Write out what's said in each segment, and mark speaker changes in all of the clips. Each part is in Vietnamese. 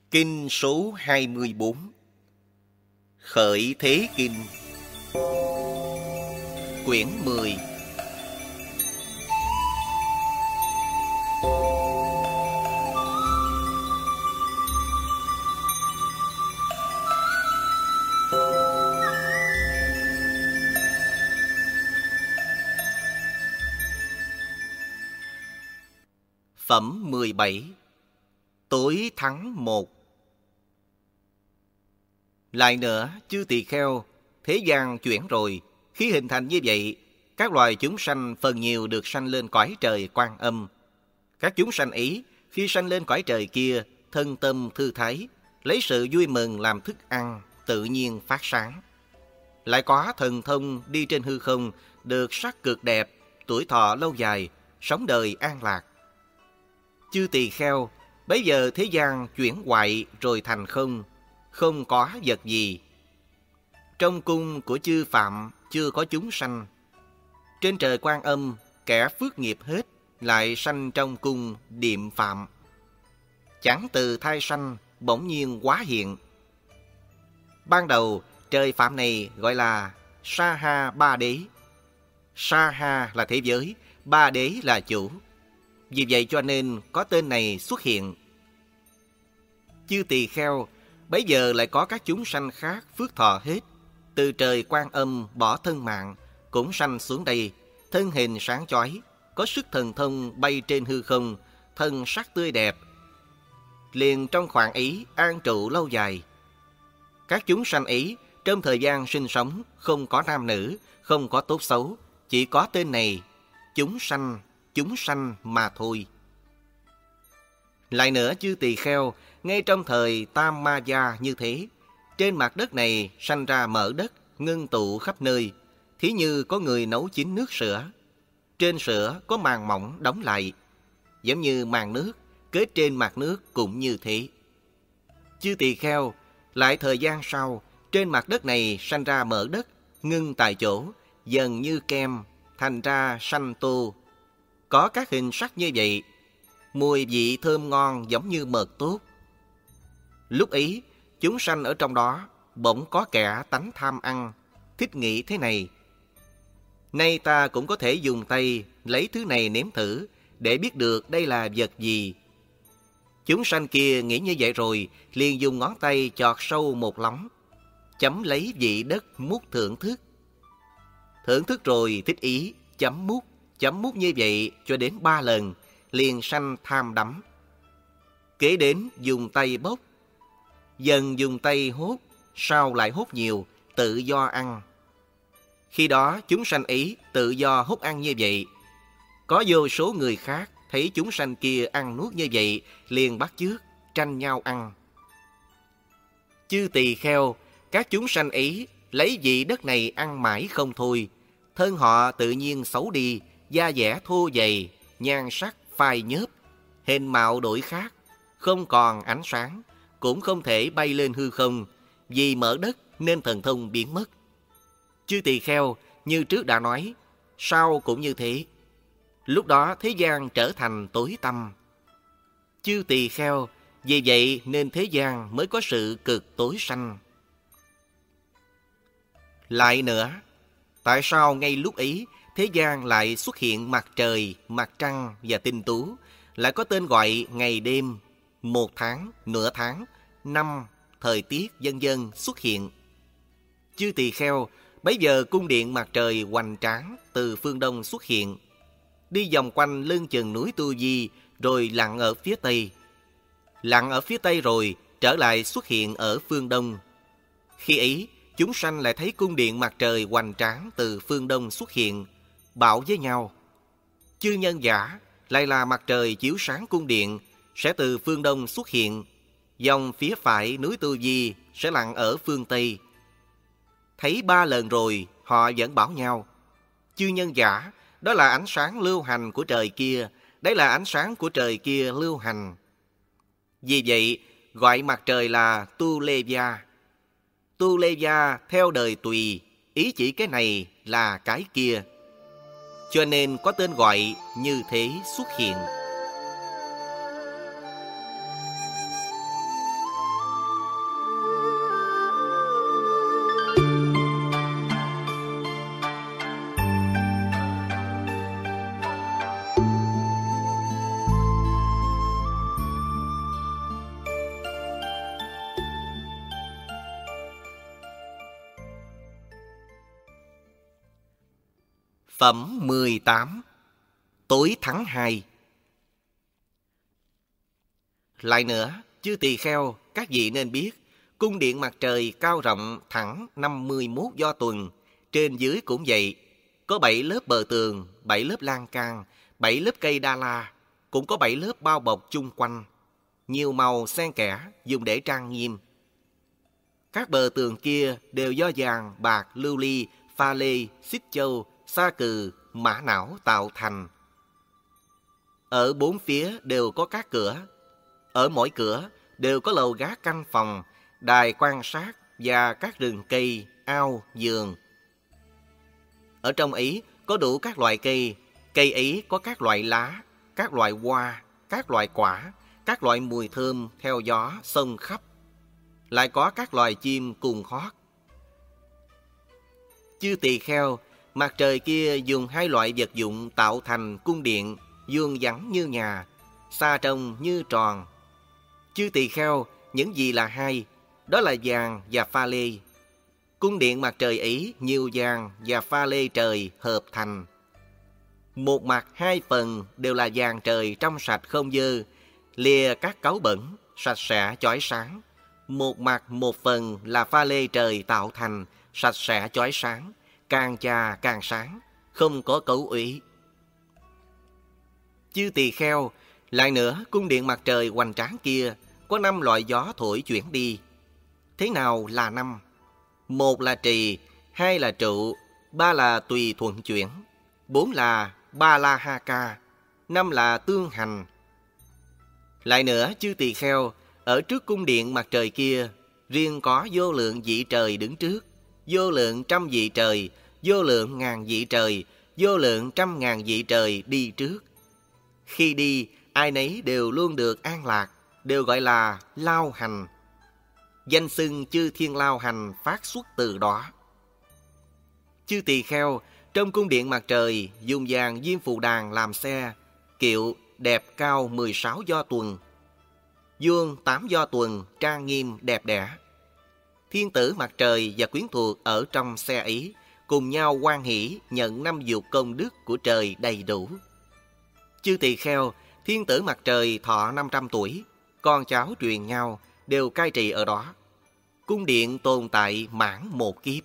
Speaker 1: Kinh số 24 Khởi Thế Kinh Quyển 10 Phẩm 17 Tối tháng 1 Lại nữa, chư tỳ kheo, thế gian chuyển rồi, khi hình thành như vậy, các loài chúng sanh phần nhiều được sanh lên cõi trời Quan Âm. Các chúng sanh ấy, khi sanh lên cõi trời kia, thân tâm thư thái, lấy sự vui mừng làm thức ăn, tự nhiên phát sáng. Lại có thần thông đi trên hư không, được sắc cực đẹp, tuổi thọ lâu dài, sống đời an lạc. Chư tỳ kheo, bấy giờ thế gian chuyển hoại rồi thành không, không có vật gì. Trong cung của chư Phạm chưa có chúng sanh. Trên trời Quan Âm, kẻ phước nghiệp hết, lại sanh trong cung Điệm Phạm. Chẳng từ thai sanh, bỗng nhiên hóa hiện. Ban đầu, trời Phạm này gọi là Sa Ha Ba Đế. Sa Ha là thế giới, Ba Đế là chủ. Vì vậy cho nên có tên này xuất hiện. Chư tỳ kheo, bấy giờ lại có các chúng sanh khác phước thọ hết, từ trời Quan Âm bỏ thân mạng, cũng sanh xuống đây, thân hình sáng chói, có sức thần thông bay trên hư không, thân sắc tươi đẹp. Liền trong khoảng ấy an trụ lâu dài. Các chúng sanh ấy trong thời gian sinh sống không có nam nữ, không có tốt xấu, chỉ có tên này, chúng sanh mà thôi. Lại nữa chư tỳ kheo, ngay trong thời Tam Ma Gia như thế, trên mặt đất này sanh ra mỡ đất, ngưng tụ khắp nơi, thí như có người nấu chín nước sữa. Trên sữa có màng mỏng đóng lại, giống như màng nước, kết trên mặt nước cũng như thế. Chư tỳ kheo, lại thời gian sau, trên mặt đất này sanh ra mỡ đất, ngưng tại chỗ, dần như kem, thành ra sanh tô. Có các hình sắc như vậy, mùi vị thơm ngon giống như mật tốt. Lúc ấy, chúng sanh ở trong đó, bỗng có kẻ tánh tham ăn, thích nghĩ thế này: nay ta cũng có thể dùng tay lấy thứ này nếm thử, để biết được đây là vật gì. Chúng sanh kia nghĩ như vậy rồi, liền dùng ngón tay chọt sâu một lóng, chấm lấy vị đất mút thưởng thức. Thưởng thức rồi thích ý, chấm mút như vậy cho đến 3 lần, liền sanh tham đắm. Kế đến dùng tay bốc, dần dùng tay hốt, sau lại hốt nhiều, tự do ăn. Khi đó chúng sanh ấy tự do hút ăn như vậy. Có vô số người khác thấy chúng sanh kia ăn nuốt như vậy, liền bắt chước, tranh nhau ăn. Chư tỳ kheo, các chúng sanh ấy lấy vị đất này ăn mãi không thôi. Thân họ tự nhiên xấu đi, da dẻ thô dày, nhan sắc phai nhớp, hình mạo đổi khác, không còn ánh sáng, cũng không thể bay lên hư không, vì mỡ đất nên thần thông biến mất. Chư tỳ kheo, như trước đã nói, sau cũng như thế. Lúc đó thế gian trở thành tối tăm. Chư tỳ kheo, vì vậy nên thế gian mới có sự cực tối sanh. Lại nữa, tại sao ngay lúc ấy thế gian lại xuất hiện mặt trời, mặt trăng và tinh tú, lại có tên gọi ngày đêm, 1 tháng, nửa tháng, năm, thời tiết vân vân xuất hiện? Chư tỳ kheo, bấy giờ cung điện mặt trời hoành tráng từ phương đông xuất hiện, đi vòng quanh lưng chừng núi Tu Di, rồi lặn ở phía tây. Lặn ở phía tây rồi trở lại xuất hiện ở phương đông. Khi ấy, chúng sanh lại thấy cung điện mặt trời hoành tráng từ phương đông xuất hiện, bảo với nhau: chư nhân giả, lại là mặt trời chiếu sáng cung điện, sẽ từ phương đông xuất hiện, dòng phía phải núi Tu Di sẽ lặn ở phương tây. Thấy 3 lần rồi, họ vẫn bảo nhau: chư nhân giả, đó là ánh sáng lưu hành của trời kia, đấy là ánh sáng của trời kia lưu hành. Vì vậy, gọi mặt trời là Tu Lê Gia. Tu Lê Gia theo đời tùy, ý chỉ cái này là cái kia, cho nên có tên gọi như thế xuất hiện. Phẩm 18. Tối tháng 2. Lại nữa, chư tỳ kheo, các vị nên biết, cung điện mặt trời cao rộng thẳng 51 do tuần, trên dưới cũng vậy. Có 7 lớp bờ tường, 7 lớp lan can, 7 lớp cây đa la, cũng có 7 lớp bao bọc chung quanh. Nhiều màu xen kẽ, dùng để trang nghiêm. Các bờ tường kia đều do vàng, bạc, lưu ly, pha lê, xích châu, sa cừ, mã não tạo thành. Ở bốn phía đều có các cửa. Ở mỗi cửa đều có lầu gác canh phòng, đài quan sát và các rừng cây, ao, vườn. Ở trong ấy có đủ các loại cây. Cây ấy có các loại lá, các loại hoa, các loại quả, các loại mùi thơm theo gió xông khắp. Lại có các loài chim cùng hót. Chư tỳ kheo, mặt trời kia dùng 2 loại vật dụng tạo thành cung điện, vuông vắn như nhà, xa trông như tròn. Chư tỳ kheo, những gì là 2? Đó là vàng và pha lê. Cung điện mặt trời ấy nhiều vàng và pha lê trời hợp thành. Một mặt 2 phần đều là vàng trời trong sạch không dơ, lìa các cáu bẩn, sạch sẽ chói sáng. Một mặt 1 phần là pha lê trời tạo thành, sạch sẽ chói sáng, càng chà càng sáng, không có cấu ủy. Chư tỳ kheo, lại nữa, cung điện mặt trời hoành tráng kia có 5 loại gió thổi chuyển đi. Thế nào là 5? 1 là trì, 2 là trụ, 3 là tùy thuận chuyển, 4 là ba la ha ca, 5 là tương hành. Lại nữa, chư tỳ kheo, ở trước cung điện mặt trời kia, riêng có vô lượng vị trời đứng trước, vô lượng trăm vị trời, vô lượng ngàn vị trời, vô lượng trăm ngàn vị trời đi trước. Khi đi, ai nấy đều luôn được an lạc, đều gọi là lao hành. Danh xưng chư thiên lao hành phát xuất từ đó. Chư tỳ kheo, trong cung điện mặt trời dùng vàng diêm phù đàn làm xe, kiệu đẹp cao 16 do tuần, vuông 8 do tuần, trang nghiêm đẹp đẽ. Thiên tử mặt trời và quyến thuộc ở trong xe ấy cùng nhau hoan hỷ nhận 5 dục công đức của trời đầy đủ. Chư tỳ kheo, thiên tử mặt trời thọ 500 tuổi, con cháu truyền nhau đều cai trị ở đó. Cung điện tồn tại mãn 1 kiếp.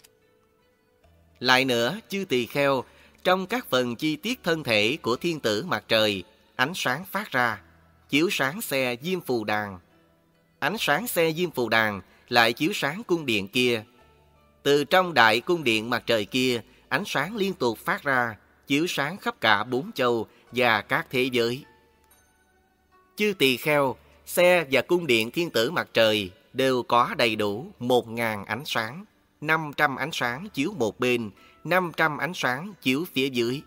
Speaker 1: Lại nữa, chư tỳ kheo, trong các phần chi tiết thân thể của thiên tử mặt trời, ánh sáng phát ra, chiếu sáng xe diêm phù đàn. Ánh sáng xe diêm phù đàn lại chiếu sáng cung điện kia. Từ trong đại cung điện mặt trời kia, ánh sáng liên tục phát ra, chiếu sáng khắp cả 4 châu và các thế giới. Chư tỳ kheo, xe và cung điện thiên tử mặt trời đều có đầy đủ 1000 ánh sáng, 500 ánh sáng chiếu một bên, 500 ánh sáng chiếu phía dưới.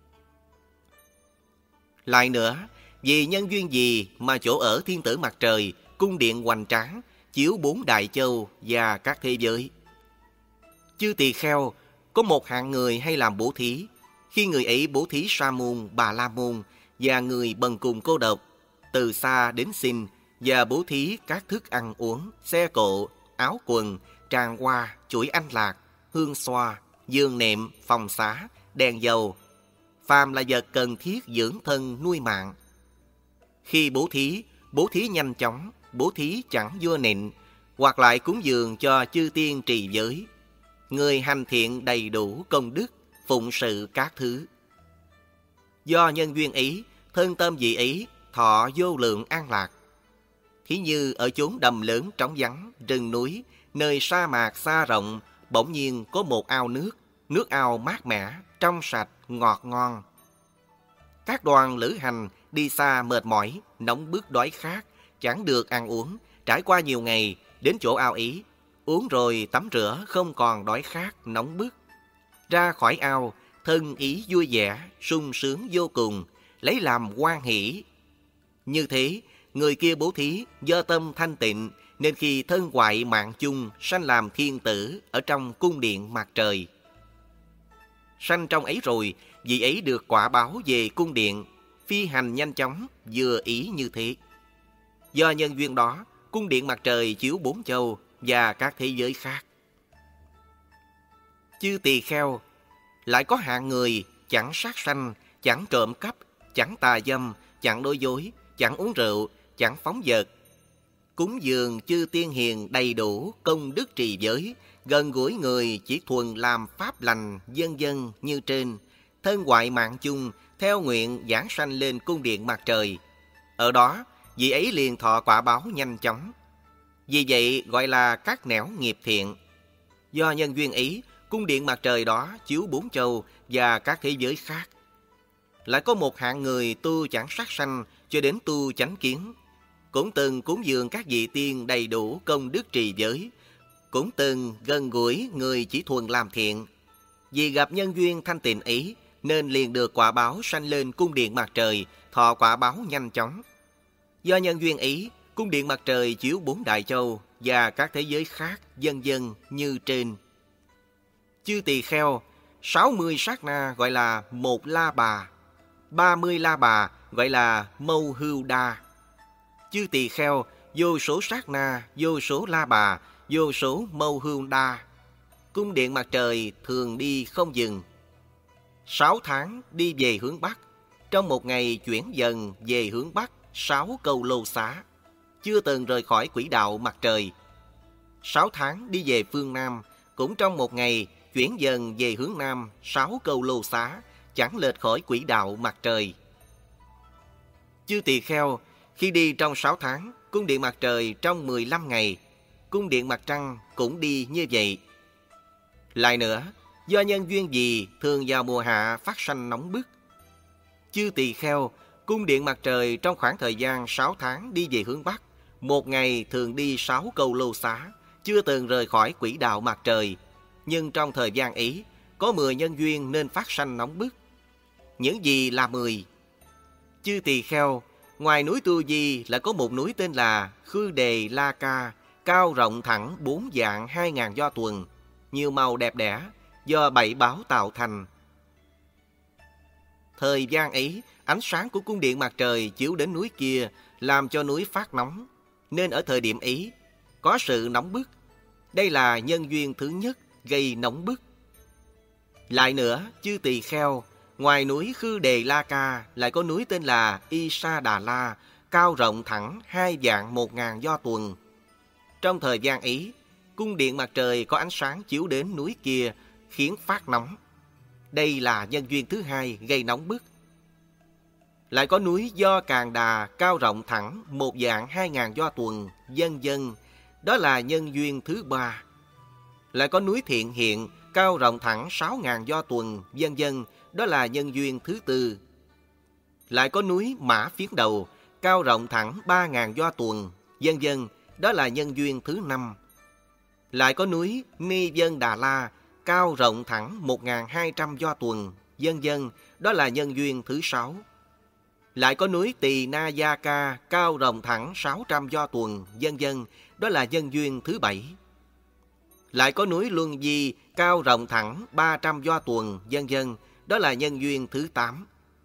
Speaker 1: Lại nữa, vì nhân duyên gì mà chỗ ở thiên tử mặt trời, cung điện hoành tráng, chiếu 4 đại châu và các thế giới. Chư tỳ kheo, có một hạng người hay làm bố thí. Khi người ấy bố thí sa môn, bà la môn và người bần cùng cô độc, từ xa đến xin và bố thí các thức ăn uống, xe cộ, áo quần, tràng hoa, chuỗi anh lạc, hương xoa, giường nệm, phòng xá, đèn dầu, phàm là vật cần thiết dưỡng thân nuôi mạng. Khi bố thí nhanh chóng, bố thí chẳng vua nịnh, hoặc lại cúng dường cho chư tiên trì giới. Người hành thiện đầy đủ công đức, phụng sự các thứ. Do nhân duyên ấy, thân tâm vị ấy thọ vô lượng an lạc. Thí như ở chốn đầm lớn trống vắng, rừng núi, nơi sa mạc xa rộng, bỗng nhiên có một ao nước, nước ao mát mẻ, trong sạch, ngọt ngon. Các đoàn lữ hành đi xa mệt mỏi, nóng bức đói khát, chẳng được ăn uống, trải qua nhiều ngày, đến chỗ ao ấy, uống rồi tắm rửa không còn đói khát, nóng bức. Ra khỏi ao, thân ý vui vẻ, sung sướng vô cùng, lấy làm hoan hỷ. Như thế, người kia bố thí do tâm thanh tịnh, nên khi thân hoại mạng chung, sanh làm thiên tử ở trong cung điện mặt trời. Sanh trong ấy rồi, vị ấy được quả báo về cung điện, phi hành nhanh chóng, vừa ý như thế. Do nhân duyên đó, cung điện mặt trời chiếu 4 châu và các thế giới khác. Chư tỳ kheo, Lại có hạng người chẳng sát sanh, chẳng trộm cắp, chẳng tà dâm, chẳng nói dối, chẳng uống rượu, chẳng phóng dật. Cúng dường chư tiên hiền đầy đủ công đức trì giới, gần gũi người chỉ thuần làm pháp lành, vân vân như trên. Thân hoại mạng chung, theo nguyện giảng sanh lên cung điện mặt trời. Ở đó, vị ấy liền thọ quả báo nhanh chóng. Vì vậy gọi là các nẻo nghiệp thiện. Do nhân duyên ấy, cung điện mặt trời đó chiếu bốn châu và các thế giới khác. Lại có một hạng người tu chẳng sát sanh cho đến tu chánh kiến, cũng từng cúng dường các vị tiên đầy đủ công đức trì giới, cũng từng gần gũi người chỉ thuần làm thiện. Vì gặp nhân duyên thanh tịnh ấy, nên liền được quả báo sanh lên cung điện mặt trời, thọ quả báo nhanh chóng. Do nhân duyên ấy, cung điện mặt trời chiếu bốn đại châu và các thế giới khác, vân vân như trên. Chư tỳ kheo, 60 sát na gọi là một la bà, 30 la bà gọi là mâu hưu đa. Chư tỳ kheo, vô số sát na, vô số la bà, vô số mâu hưu đa. Cung điện mặt trời thường đi không dừng. 6 tháng đi về hướng Bắc, trong một ngày chuyển dần về hướng Bắc 6 câu lô xá, chưa từng rời khỏi quỹ đạo mặt trời. 6 tháng đi về phương Nam, cũng trong một ngày chuyển dần về hướng Nam 6 câu lô xá, chẳng lệch khỏi quỹ đạo mặt trời. Chư tỳ kheo, khi đi trong 6 tháng, cung điện mặt trời trong 15 ngày, cung điện mặt trăng cũng đi như vậy. Lại nữa, do nhân duyên gì thường vào mùa hạ phát sanh nóng bức. Chư tỳ kheo, cung điện mặt trời trong khoảng thời gian 6 tháng đi về hướng Bắc, một ngày thường đi 6 câu lô xá, chưa từng rời khỏi quỹ đạo mặt trời. Nhưng trong thời gian ấy, có 10 nhân duyên nên phát sanh nóng bức. Những gì là 10? Chư tỳ kheo, ngoài núi Tu Di là có một núi tên là Khư Đề La Ca, cao rộng thẳng 4 vạn 2.000 do tuần, nhiều màu đẹp đẽ, do 7 báo tạo thành. Thời gian ấy, ánh sáng của cung điện mặt trời chiếu đến núi kia, làm cho núi phát nóng, nên ở thời điểm ấy có sự nóng bức. Đây là nhân duyên thứ nhất gây nóng bức. Lại nữa, chư tỳ kheo, ngoài núi Khư Đề La Ca lại có núi tên là Y Sa Đà La, cao rộng thẳng 2 vạn 1.000 do tuần. Trong thời gian ấy, cung điện mặt trời có ánh sáng chiếu đến núi kia, khiến phát nóng. Đây là nhân duyên thứ hai gây nóng bức. Lại có núi Do Càn Đà, cao rộng thẳng 1 vạn 2.000 do tuần, vân vân. Đó là nhân duyên thứ ba. Lại có núi Thiện Hiện, cao rộng thẳng 6.000 do tuần, vân vân. Đó là nhân duyên thứ tư. Lại có núi Mã Phiến Đầu, cao rộng thẳng 3.000 do tuần, vân vân. Đó là nhân duyên thứ năm. Lại có núi Ni Vân Đà La, cao rộng thẳng 1.200 do tuần, vân vân. Đó là nhân duyên thứ sáu. Lại có núi Tỳ Na Gia Ca, cao rộng thẳng 600 do tuần, vân vân. Đó là nhân duyên thứ bảy. Lại có núi Luân Di, cao rộng thẳng 300 do tuần, vân vân. Đó là nhân duyên thứ 8.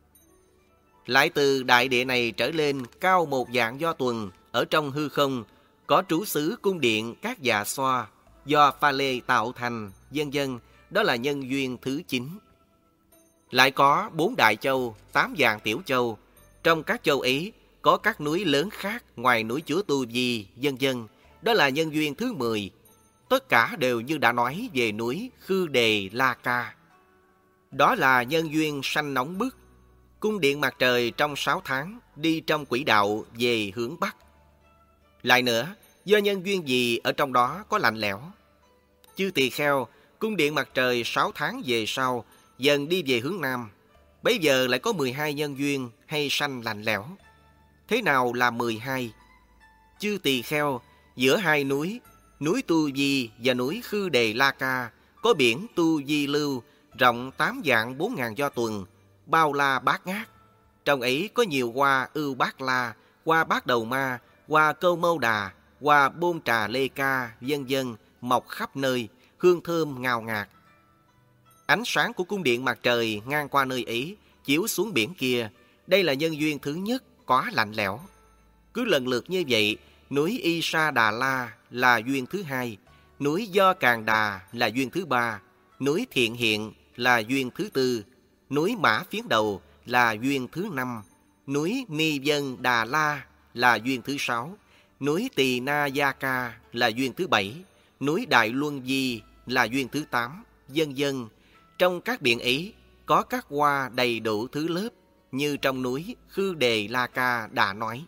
Speaker 1: Lại từ đại địa này trở lên, cao 1 vạn do tuần, ở trong hư không, có trú xứ cung điện các dạ xoa, do pha lê tạo thành, vân vân. Đó là nhân duyên thứ 9. Lại có 4 đại châu, 8 vạn tiểu châu. Trong các châu ấy, có các núi lớn khác ngoài núi Chúa Tu Di, vân vân. Đó là nhân duyên thứ 10. Tất cả đều như đã nói về núi Khư Đề La Ca. Đó là nhân duyên sanh nóng bức. Cung điện mặt trời trong 6 tháng đi trong quỹ đạo về hướng Bắc. Lại nữa, do nhân duyên gì ở trong đó có lạnh lẽo. Chư tỳ kheo, cung điện mặt trời 6 tháng về sau dần đi về hướng Nam. Bấy giờ lại có 12 nhân duyên hay sanh lạnh lẽo. Thế nào là 12? Chư tỳ kheo, giữa hai núi, núi Tu Di và núi Khư Đề La Ca, có biển Tu Di Lưu, rộng 8 vạn 4.000 do tuần, bao la bát ngát. Trong ấy có nhiều hoa ưu bát la, hoa bát đầu ma, hoa câu mâu đà, hoa bôn trà lê ca, vân vân, mọc khắp nơi, hương thơm ngào ngạt. Ánh sáng của cung điện mặt trời ngang qua nơi ấy, chiếu xuống biển kia. Đây là nhân duyên thứ nhất, có lạnh lẽo. Cứ lần lượt như vậy, núi Y Sa Đà La là duyên thứ hai, núi Do Càn Đà là duyên thứ ba, núi Thiện Hiện là duyên thứ tư, núi Mã Phiến Đầu là duyên thứ năm, núi Ni Vân Đà La là duyên thứ sáu, núi Tỳ Na Gia Ca là duyên thứ bảy, núi Đại Luân Di là duyên thứ tám, vân vân. Trong các biển ấy có các hoa đầy đủ thứ lớp, như trong núi Khư Đề La Ca đã nói.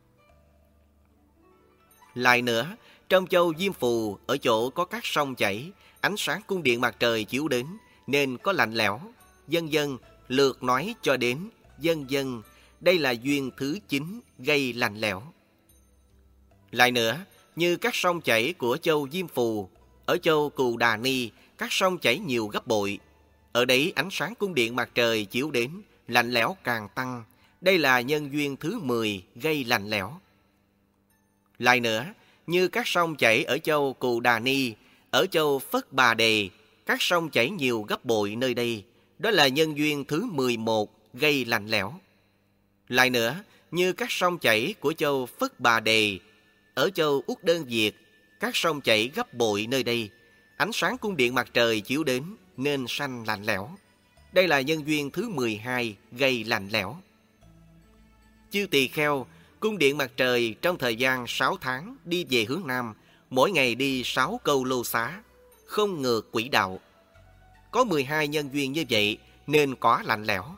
Speaker 1: Lại nữa, trong châu Diêm Phù, ở chỗ có các sông chảy, ánh sáng cung điện mặt trời chiếu đến, nên có lạnh lẽo, vân vân, lượt nói cho đến, vân vân. Đây là duyên thứ 9 gây lạnh lẽo. Lại nữa, như các sông chảy của châu Diêm Phù, ở châu Cù Đà Ni, các sông chảy nhiều gấp bội. Ở đấy ánh sáng cung điện mặt trời chiếu đến, lạnh lẽo càng tăng. Đây là nhân duyên thứ 10 gây lạnh lẽo. Lại nữa, như các sông chảy ở châu Cù Đà Ni, ở châu Phất Bà Đề, các sông chảy nhiều gấp bội nơi đây. Đó là nhân duyên thứ 11 gây lạnh lẽo. Lại nữa, như các sông chảy của châu Phất Bà Đề, ở châu Úc Đơn Việt, các sông chảy gấp bội nơi đây. Ánh sáng cung điện mặt trời chiếu đến nên sanh lạnh lẽo. Đây là nhân duyên thứ 12 gây lạnh lẽo. Chư tỳ kheo, cung điện mặt trời trong thời gian 6 tháng đi về hướng Nam, mỗi ngày đi 6 câu lô xá, không ngược quỹ đạo. Có 12 nhân duyên như vậy nên có lạnh lẽo.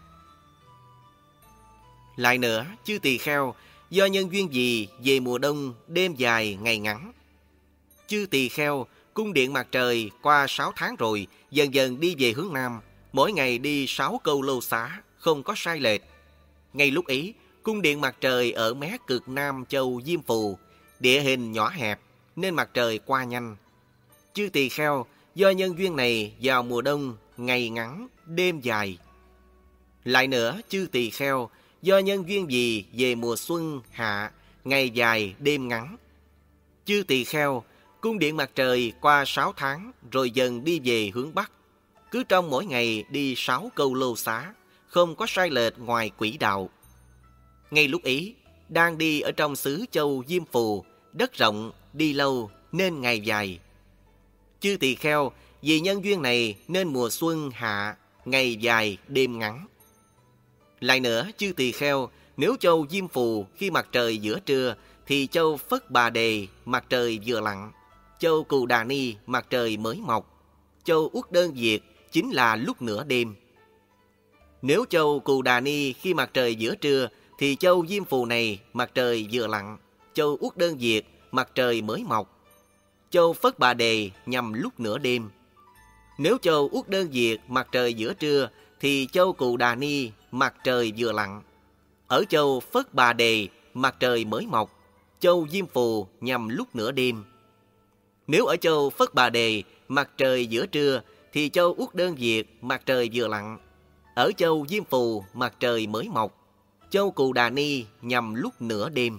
Speaker 1: Lại nữa, chư tỳ kheo, do nhân duyên gì về mùa đông đêm dài ngày ngắn? Chư tỳ kheo, cung điện mặt trời qua 6 tháng rồi, dần dần đi về hướng Nam, mỗi ngày đi 6 câu lô xá, không có sai lệch. Ngay lúc ấy, cung điện mặt trời ở mé cực Nam châu Diêm Phù, địa hình nhỏ hẹp, nên mặt trời qua nhanh. Chư tỳ kheo, do nhân duyên này vào mùa đông, ngày ngắn, đêm dài. Lại nữa, chư tỳ kheo, do nhân duyên gì về mùa xuân, hạ, ngày dài, đêm ngắn? Chư tỳ kheo, cung điện mặt trời qua 6 tháng rồi dần đi về hướng Bắc. Cứ trong mỗi ngày đi 6 câu lô xá, không có sai lệch ngoài quỹ đạo. Ngay lúc ấy, đang đi ở trong xứ châu Diêm Phù, đất rộng, đi lâu nên ngày dài. Chư tỳ kheo, vì nhân duyên này nên mùa xuân, hạ, ngày dài, đêm ngắn. Lại nữa, chư tỳ kheo, nếu châu Diêm Phù khi mặt trời giữa trưa, thì châu Phất Bà Đề mặt trời vừa lặn, châu Cù Đà Ni mặt trời mới mọc, châu Uất Đơn Việt chính là lúc nửa đêm. Nếu châu Cù Đà Ni khi mặt trời giữa trưa, thì châu Diêm Phù này mặt trời vừa lặn, châu Uất Đơn Việt mặt trời mới mọc, châu Phất Bà Đề nhằm lúc nửa đêm. Nếu châu Uất Đơn Việt mặt trời giữa trưa, thì châu Cù Đà Ni mặt trời vừa lặn. Ở châu Phất Bà Đề mặt trời mới mọc, châu Diêm Phù nhằm lúc nửa đêm. Nếu ở châu Phất Bà Đề mặt trời giữa trưa, thì châu Uất Đơn Việt mặt trời vừa lặn. Ở châu Diêm Phù mặt trời mới mọc, châu Cù Đà Ni nhằm lúc nửa đêm.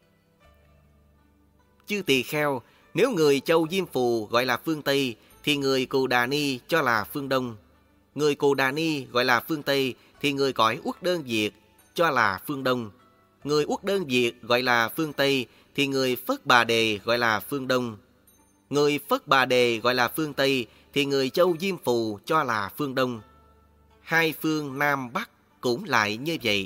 Speaker 1: Chư tỳ kheo, nếu người châu Diêm Phù gọi là phương Tây, thì người Cù Đà Ni cho là phương Đông. Người Cù Đà Ni gọi là phương Tây, thì người cõi Uất Đơn Việt cho là phương Đông. Người Uất Đơn Việt gọi là phương Tây, thì người Phất Bà Đề gọi là phương Đông. Người Phất Bà Đề gọi là phương Tây, thì người châu Diêm Phù cho là phương Đông. Hai phương Nam Bắc cũng lại như vậy.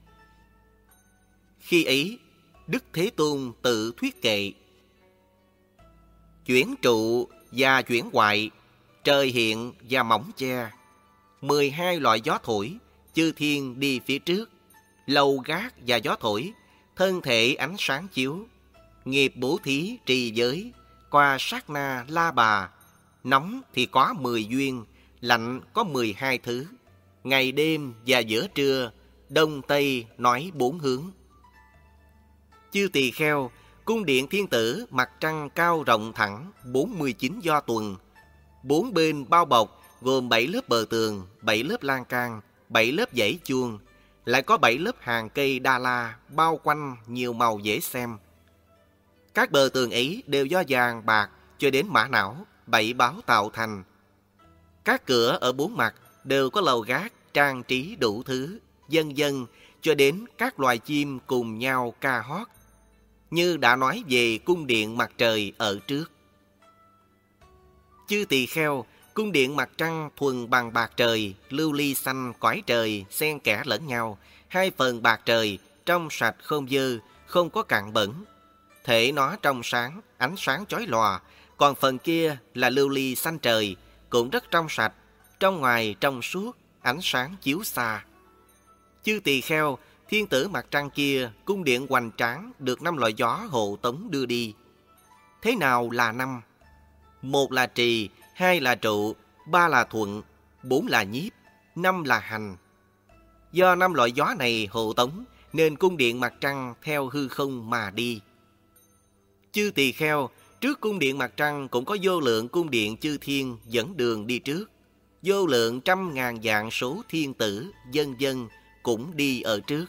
Speaker 1: Khi ấy, Đức Thế Tôn tự thuyết kệ: chuyển trụ và chuyển hoại, trời hiện và mỏng che, 12 loại gió thổi, chư thiên đi phía trước, lầu gác và gió thổi, thân thể ánh sáng chiếu, nghiệp bố thí trì giới, qua sát na la bà, nóng thì có 10 duyên, lạnh có 12 thứ, ngày đêm và giữa trưa, đông tây nói 4 hướng. Chư tỳ kheo, cung điện thiên tử mặt trăng cao rộng thẳng 49 do tuần, 4 bên bao bọc gồm 7 lớp bờ tường, 7 lớp lan can, 7 lớp dãy chuông, lại có 7 lớp hàng cây đa la bao quanh nhiều màu dễ xem. Các bờ tường ấy đều do vàng bạc cho đến mã não, 7 báo tạo thành. Các cửa ở 4 mặt đều có lầu gác trang trí đủ thứ, vân vân, cho đến các loài chim cùng nhau ca hót, như đã nói về cung điện mặt trời ở trước. Chư tỳ kheo, Cung điện mặt trăng thuần bằng bạc trời, lưu ly xanh cõi trời xen kẽ lẫn nhau. Hai phần bạc trời trong sạch không dơ, không có cặn bẩn. Thể nó trong sáng, ánh sáng chói lòa. Còn phần kia là lưu ly xanh trời, cũng rất trong sạch, trong ngoài trong suốt, ánh sáng chiếu xa. Chư tỳ kheo, thiên tử mặt trăng kia, cung điện hoành tráng được 5 loại gió hộ tống đưa đi. Thế nào là 5? 1 là trì, 2 là trụ, 3 là thuận, 4 là nhiếp, 5 là hành. Do 5 loại gió này hộ tống, nên cung điện mặt trăng theo hư không mà đi. Chư tỳ kheo, trước cung điện mặt trăng cũng có vô lượng cung điện chư thiên dẫn đường đi trước. Vô lượng trăm ngàn vạn số thiên tử, dân dân cũng đi ở trước.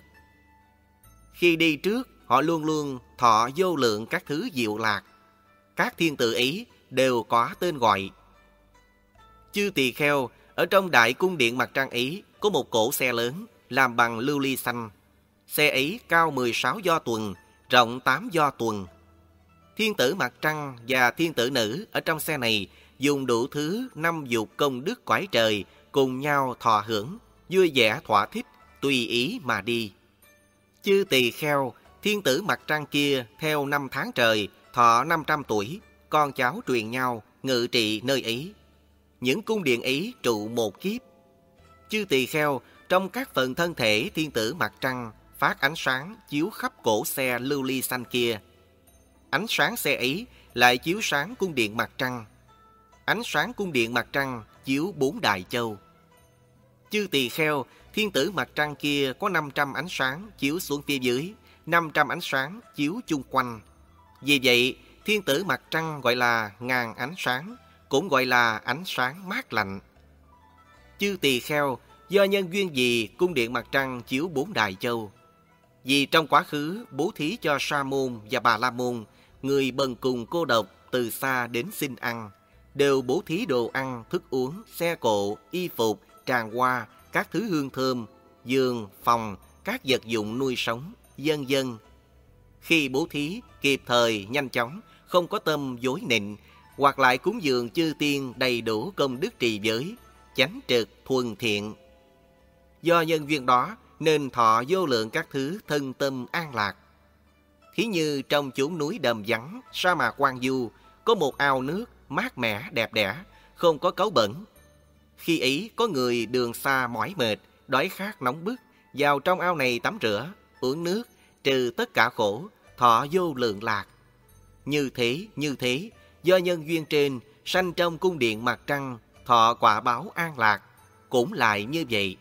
Speaker 1: Khi đi trước, họ luôn luôn thọ vô lượng các thứ diệu lạc. Các thiên tử ấy đều có tên gọi. Chư tỳ kheo, ở trong đại cung điện mặt trăng ấy có một cỗ xe lớn làm bằng lưu ly xanh. Xe ấy cao 16 do tuần, rộng 8 do tuần. Thiên tử mặt trăng và thiên tử nữ ở trong xe này dùng đủ thứ 5 dục công đức cõi trời cùng nhau thọ hưởng, vui vẻ thỏa thích, tùy ý mà đi. Chư tỳ kheo, thiên tử mặt trăng kia theo 5 tháng trời, thọ 500 tuổi, con cháu truyền nhau, ngự trị nơi ấy. Những cung điện ấy trụ một kiếp. Chư tỳ kheo, trong các phần thân thể thiên tử mặt trăng phát ánh sáng chiếu khắp cổ xe lưu ly xanh kia. Ánh sáng xe ấy lại chiếu sáng cung điện mặt trăng. Ánh sáng cung điện mặt trăng chiếu 4 đại châu. Chư tỳ kheo, thiên tử mặt trăng kia có 500 ánh sáng chiếu xuống phía dưới, 500 ánh sáng chiếu chung quanh. Vì vậy, thiên tử mặt trăng gọi là ngàn ánh sáng, cũng gọi là ánh sáng mát lạnh. Chư tỳ kheo, do nhân duyên gì cung điện mặt trăng chiếu 4 đại châu? Vì trong quá khứ bố thí cho Sa môn và Bà La môn, người bần cùng cô độc từ xa đến xin ăn, đều bố thí đồ ăn, thức uống, xe cộ, y phục, tràng hoa, các thứ hương thơm, giường, phòng, các vật dụng nuôi sống, vân vân. Khi bố thí, kịp thời, nhanh chóng, không có tâm dối nịnh, hoặc lại cúng dường chư tiên đầy đủ công đức trì giới, chánh trực, thuần thiện. Do nhân duyên đó, nên thọ vô lượng các thứ thân tâm an lạc. Thí như trong chốn núi đầm vắng, sa mạc hoang vu, có một ao nước mát mẻ đẹp đẽ, không có cáu bẩn. Khi ấy có người đường xa mỏi mệt, đói khát nóng bức, vào trong ao này tắm rửa, uống nước, trừ tất cả khổ, thọ vô lượng lạc. Như thế, do nhân duyên trên, sanh trong cung điện mặt trăng, thọ quả báo an lạc, cũng lại như vậy.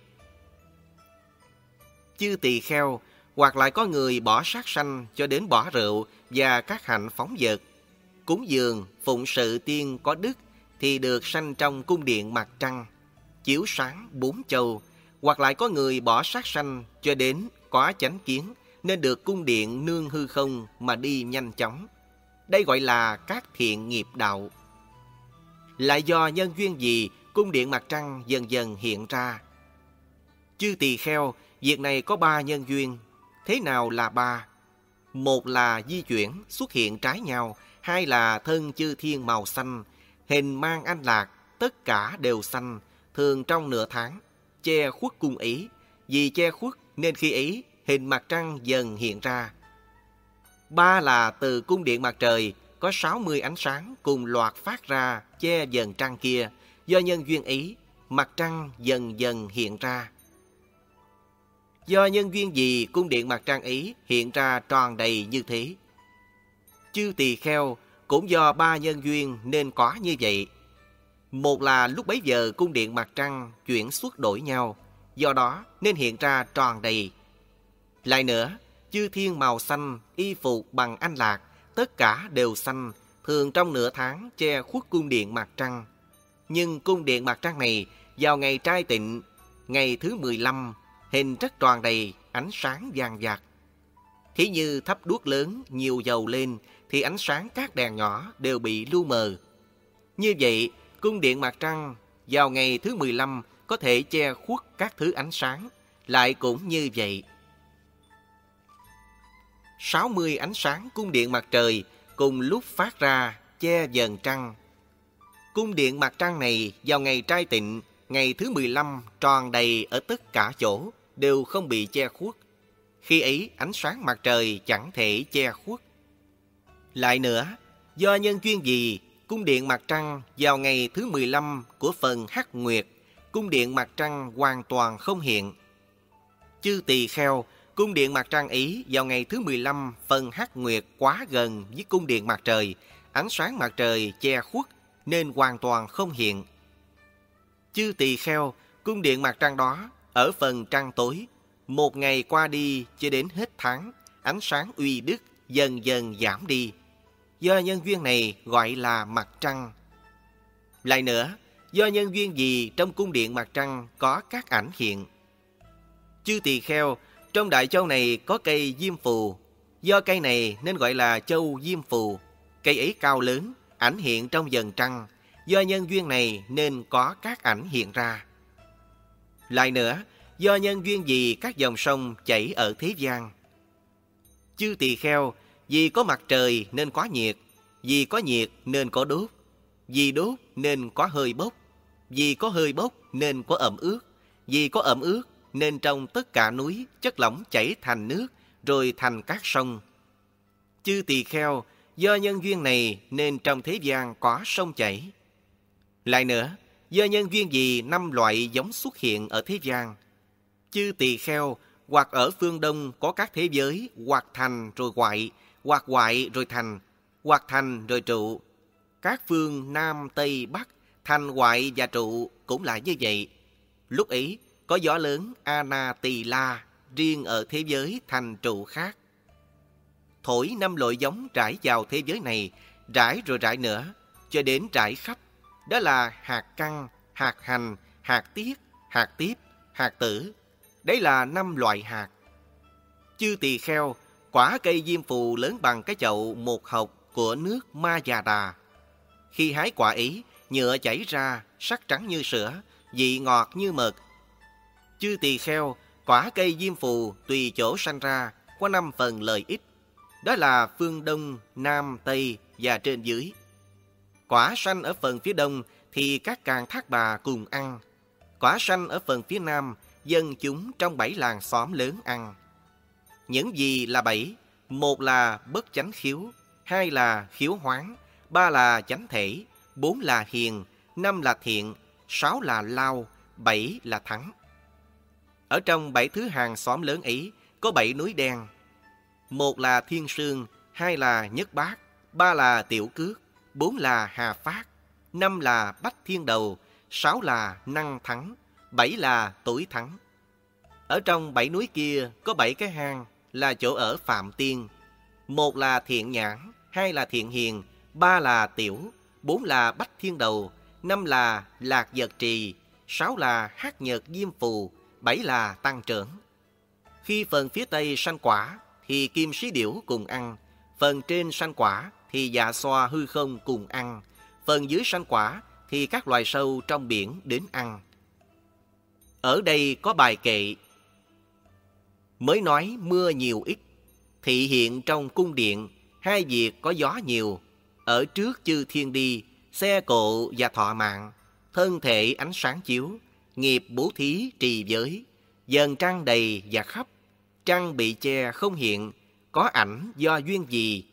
Speaker 1: Chư tỳ kheo, hoặc lại có người bỏ sát sanh cho đến bỏ rượu và các hạnh phóng dật, cúng dường, phụng sự tiên có đức thì được sanh trong cung điện mặt trăng, chiếu sáng 4 châu. Hoặc lại có người bỏ sát sanh cho đến có chánh kiến nên được cung điện nương hư không mà đi nhanh chóng. Đây gọi là các thiện nghiệp đạo. Lại do nhân duyên gì cung điện mặt trăng dần dần hiện ra? Chư tỳ kheo, việc này có 3 nhân duyên. Thế nào là 3? 1 là di chuyển, xuất hiện trái nhau. 2 là thân chư thiên màu xanh, hình mang anh lạc, tất cả đều xanh, thường trong nửa tháng, che khuất cung ý. Vì che khuất nên khi ấy hình mặt trăng dần hiện ra. 3 là từ cung điện mặt trời có 60 ánh sáng cùng loạt phát ra che dần trăng kia. Do nhân duyên ý, mặt trăng dần dần hiện ra. Do nhân duyên gì cung điện mặt trăng ấy hiện ra tròn đầy như thế? Chư tỳ kheo, cũng do 3 nhân duyên nên có như vậy. 1 là lúc bấy giờ cung điện mặt trăng chuyển xuất đổi nhau, do đó nên hiện ra tròn đầy. Lại nữa, chư thiên màu xanh, y phục bằng anh lạc, tất cả đều xanh, thường trong nửa tháng che khuất cung điện mặt trăng. Nhưng cung điện mặt trăng này vào ngày trai tịnh, ngày thứ 15, hình rất tròn đầy, ánh sáng vàng vặt. Thí như thắp đuốc lớn nhiều dầu lên thì ánh sáng các đèn nhỏ đều bị lu mờ. Như vậy, cung điện mặt trăng vào ngày thứ 15 có thể che khuất các thứ ánh sáng, lại cũng như vậy. 60 ánh sáng cung điện mặt trời cùng lúc phát ra che dần trăng. Cung điện mặt trăng này vào ngày trai tịnh, ngày thứ 15 tròn đầy ở tất cả chỗ, đều không bị che khuất. Khi ấy ánh sáng mặt trời chẳng thể che khuất. Lại nữa, do nhân duyên gì, cung điện mặt trăng vào ngày thứ 15 của phần hắc nguyệt, cung điện mặt trăng hoàn toàn không hiện. Chư tỳ kheo, cung điện mặt trăng ấy vào ngày thứ 15 phần hắc nguyệt quá gần với cung điện mặt trời, ánh sáng mặt trời che khuất nên hoàn toàn không hiện. Chư tỳ kheo, cung điện mặt trăng đó ở phần trăng tối, một ngày qua đi cho đến hết tháng, ánh sáng uy đức dần dần giảm đi. Do nhân duyên này gọi là mặt trăng. Lại nữa, do nhân duyên gì trong cung điện mặt trăng có các ảnh hiện? Chư tỳ kheo, trong đại châu này có cây diêm phù. Do cây này nên gọi là châu diêm phù. Cây ấy cao lớn, ảnh hiện trong vầng trăng. Do nhân duyên này nên có các ảnh hiện ra. Lại nữa, do nhân duyên gì các dòng sông chảy ở thế gian? Chư tỳ kheo, vì có mặt trời nên có nhiệt, vì có nhiệt nên có đốt, vì đốt nên có hơi bốc, vì có hơi bốc nên có ẩm ướt, vì có ẩm ướt nên trong tất cả núi chất lỏng chảy thành nước rồi thành các sông. Chư tỳ kheo, do nhân duyên này nên trong thế gian có sông chảy. Lại nữa, do nhân duyên gì 5 loại giống xuất hiện ở thế gian? Chư tỳ kheo, hoặc ở phương Đông có các thế giới, hoặc thành rồi hoại, hoặc hoại rồi thành, hoặc thành rồi trụ. Các phương Nam, Tây, Bắc, thành, hoại và trụ cũng là như vậy. Lúc ấy có gió lớn Anatila riêng ở thế giới thành trụ khác. Thổi 5 loại giống rải vào thế giới này, rải rồi rải nữa, cho đến rải khắp. Đó là hạt căn, hạt hành, hạt tiết, hạt tiếp, hạt tử. Đấy là 5 loại hạt. Chư tỳ kheo, quả cây diêm phù lớn bằng cái chậu một hộc của nước Ma Già Đà. Khi hái quả ấy, nhựa chảy ra, sắc trắng như sữa, vị ngọt như mật. Chư tỳ kheo, quả cây diêm phù tùy chỗ sanh ra, có 5 phần lợi ích. Đó là phương Đông, Nam, Tây và trên dưới. Quả sanh ở phần phía Đông thì các càn thác bà cùng ăn. Quả sanh ở phần phía Nam, dân chúng trong 7 làng xóm lớn ăn. Những gì là 7? 1 là bất chánh khiếu, 2 là khiếu hoáng, 3 là chánh thể, 4 là hiền, 5 là thiện, 6 là lao, 7 là thắng. Ở trong 7 thứ hàng xóm lớn ấy có 7 núi đen. 1 là Thiên Sương, 2 là Nhất Bát, 3 là Tiểu Cước, 4 là Hà Phát, 5 là Bách Thiên Đầu, 6 là Năng Thắng, 7 là Tối Thắng. Ở trong 7 núi kia có 7 cái hang là chỗ ở Phạm Tiên. 1 là Thiện Nhãn, 2 là Thiện Hiền, 3 là Tiểu, 4 là Bách Thiên Đầu, 5 là Lạc Vật Trì, 6 là Hắc Nhật Diêm Phù, 7 là Tăng Trưởng. Khi phần phía Tây sanh quả thì Kim Sĩ Điểu cùng ăn, phần trên sanh quả thì Dạ Xoa hư không cùng ăn, phần dưới sanh quả thì các loài sâu trong biển đến ăn. Ở đây có bài kệ: mới nói mưa nhiều ít, thị hiện trong cung điện, 2 việc có gió nhiều. Ở trước chư thiên đi, xe cộ và thọ mạng, thân thể ánh sáng chiếu, nghiệp bố thí trì giới, dần trăng đầy và khắp, trăng bị che không hiện, có ảnh do duyên gì,